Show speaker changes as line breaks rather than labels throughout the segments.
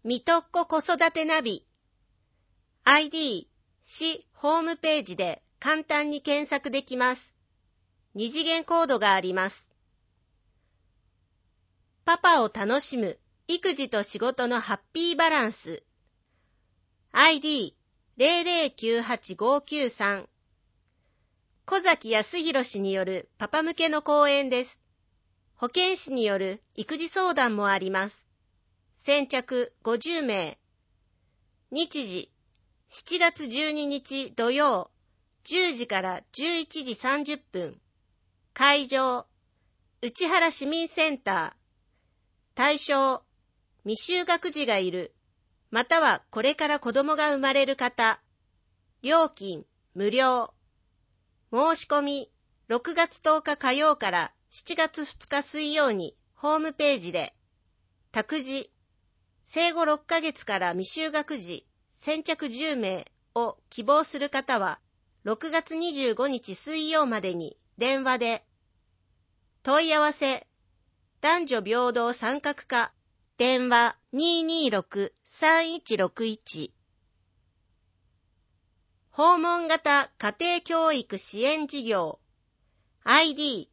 みとっこ子育てナビ ID 市ホームページで簡単に検索できます。二次元コードがあります。パパを楽しむ育児と仕事のハッピーバランス ID 0098593小崎康弘氏によるパパ向けの講演です。保健師による育児相談もあります。先着50名。日時、7月12日土曜、10時から11時30分。会場、内原市民センター。対象、未就学児がいる、またはこれから子供が生まれる方。料金、無料。申し込み、6月10日火曜から7月2日水曜にホームページで。託児、生後6ヶ月から未就学児先着10名を希望する方は6月25日水曜までに電話で。問い合わせ、男女平等参画課、電話 226-3161。訪問型家庭教育支援事業 ID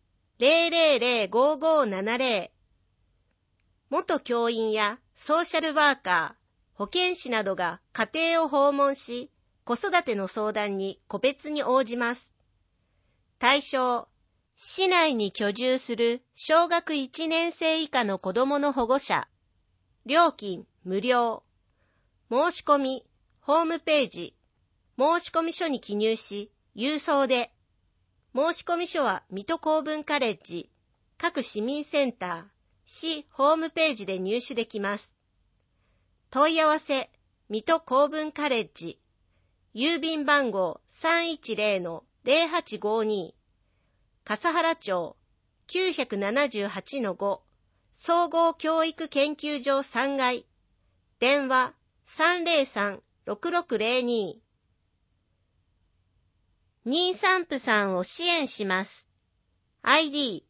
0005570。元教員やソーシャルワーカー、保健師などが家庭を訪問し、子育ての相談に個別に応じます。対象、市内に居住する小学1年生以下の子どもの保護者。料金、無料。申し込み、ホームページ、申込書に記入し、郵送で。申込書は水戸公文カレッジ、各市民センター、市ホームページで入手できます。問い合わせ、水戸公文カレッジ、郵便番号 310-0852、笠原町 978-5、総合教育研究所3階、電話 303-6602。妊産婦さんを支援します。ID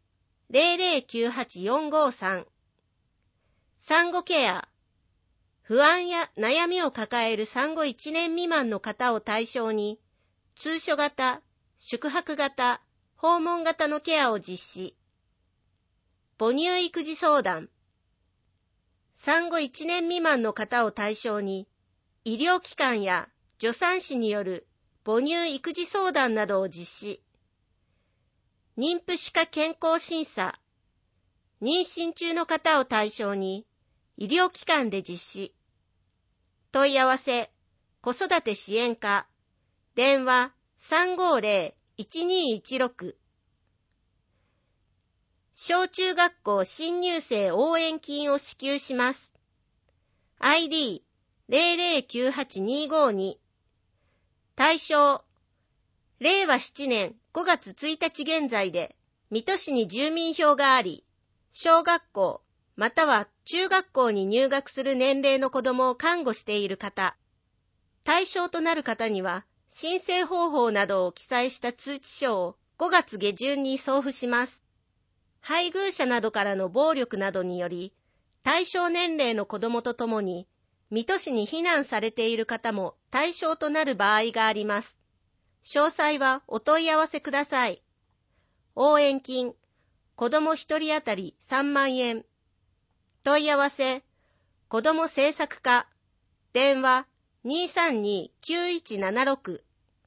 0098453。産後ケア。不安や悩みを抱える産後1年未満の方を対象に、通所型、宿泊型、訪問型のケアを実施。母乳育児相談。産後1年未満の方を対象に、医療機関や助産師による母乳育児相談などを実施。妊婦歯科健康審査。妊娠中の方を対象に、医療機関で実施。問い合わせ、子育て支援課、電話 350-1216。小中学校新入生応援金を支給します。ID 0098252。対象、令和7年5月1日現在で、水戸市に住民票があり、小学校、または中学校に入学する年齢の子どもを看護している方。対象となる方には、申請方法などを記載した通知書を5月下旬に送付します。配偶者などからの暴力などにより、対象年齢の子どもとともに、水戸市に避難されている方も対象となる場合があります。詳細はお問い合わせください。応援金、子ども1人当たり3万円。問い合わせ、子ども政策課、電話 232-9176。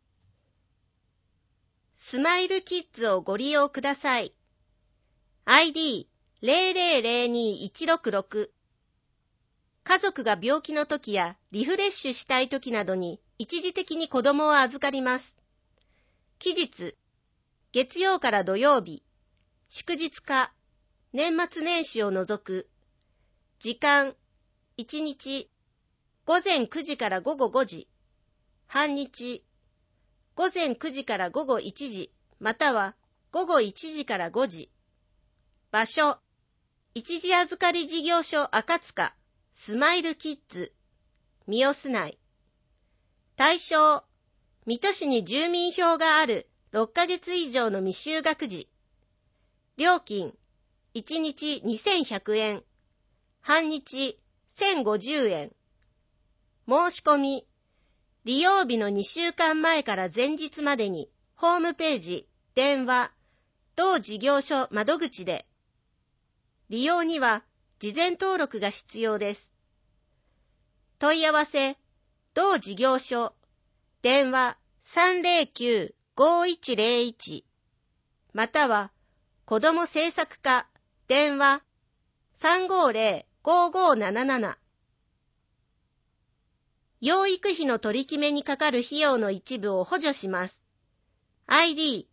スマイルキッズをご利用ください。ID 0002166。家族が病気の時やリフレッシュしたい時などに一時的に子どもを預かります。期日、月曜から土曜日、祝日か、年末年始を除く。時間、1日、午前9時から午後5時。半日、午前9時から午後1時、または午後1時から5時。場所、一時預かり事業所赤塚、スマイルキッズ、三好内。対象、水戸市に住民票がある6ヶ月以上の未就学児。料金、1日2100円。半日1050円。 申し込み、利用日の2週間前から前日までに、ホームページ、電話、同事業所窓口で。利用には、事前登録が必要です。問い合わせ、同事業所、電話 309-5101 または子ども政策課電話 350-5577 養育費の取り決めにかかる費用の一部を補助します。ID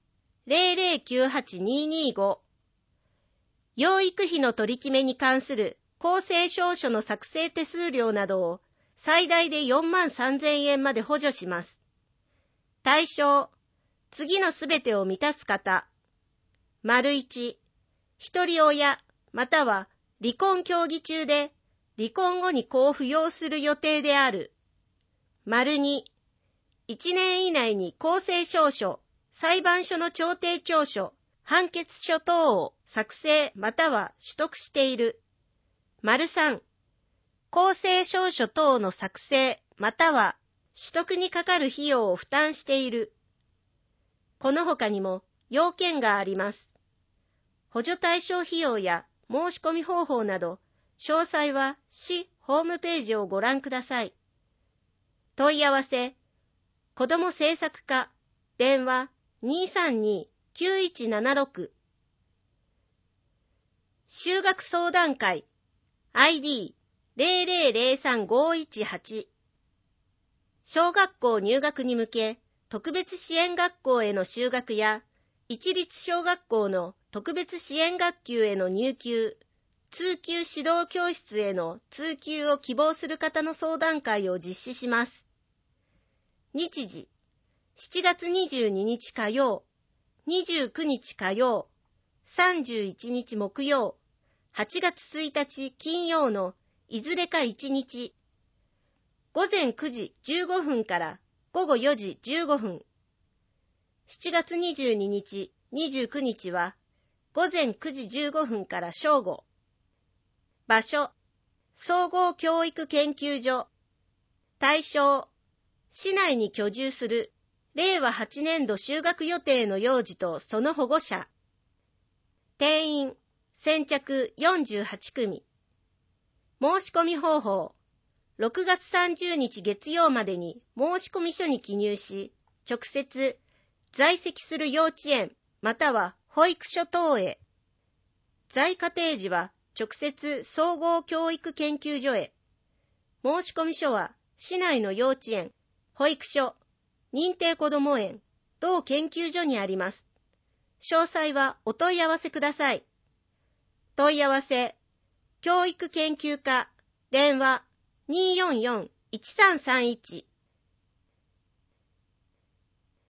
0098225養育費の取り決めに関する公正証書の作成手数料などを最大で43,000円まで補助します。対象、次のすべてを満たす方。1、一人親、または離婚協議中で離婚後に子を扶養する予定である。2、1年以内に公正証書、裁判所の調停調書、判決書等を作成または取得している。3、公正証書等の作成または取得にかかる費用を負担している。この他にも要件があります。補助対象費用や申し込み方法など、詳細は市ホームページをご覧ください。問い合わせ、子ども政策課、電話 232-9176 就学相談会 ID 0003518小学校入学に向け特別支援学校への就学や一律小学校の特別支援学級への入級、通級指導教室への通級を希望する方の相談会を実施します。日時、7月22日火曜、29日火曜、31日木曜、8月1日金曜のいずれか1日、午前9時15分から午後4時15分。7月22日、29日は午前9時15分から正午。場所、総合教育研究所。対象、市内に居住する令和8年度就学予定の幼児とその保護者。定員、先着48組。申し込み方法、6月30日月曜までに申込書に記入し、直接在籍する幼稚園または保育所等へ。在家庭時は直接総合教育研究所へ。申込書は市内の幼稚園、保育所、認定こども園、同研究所にあります。詳細はお問い合わせください。問い合わせ、教育研究課、電話 244-1331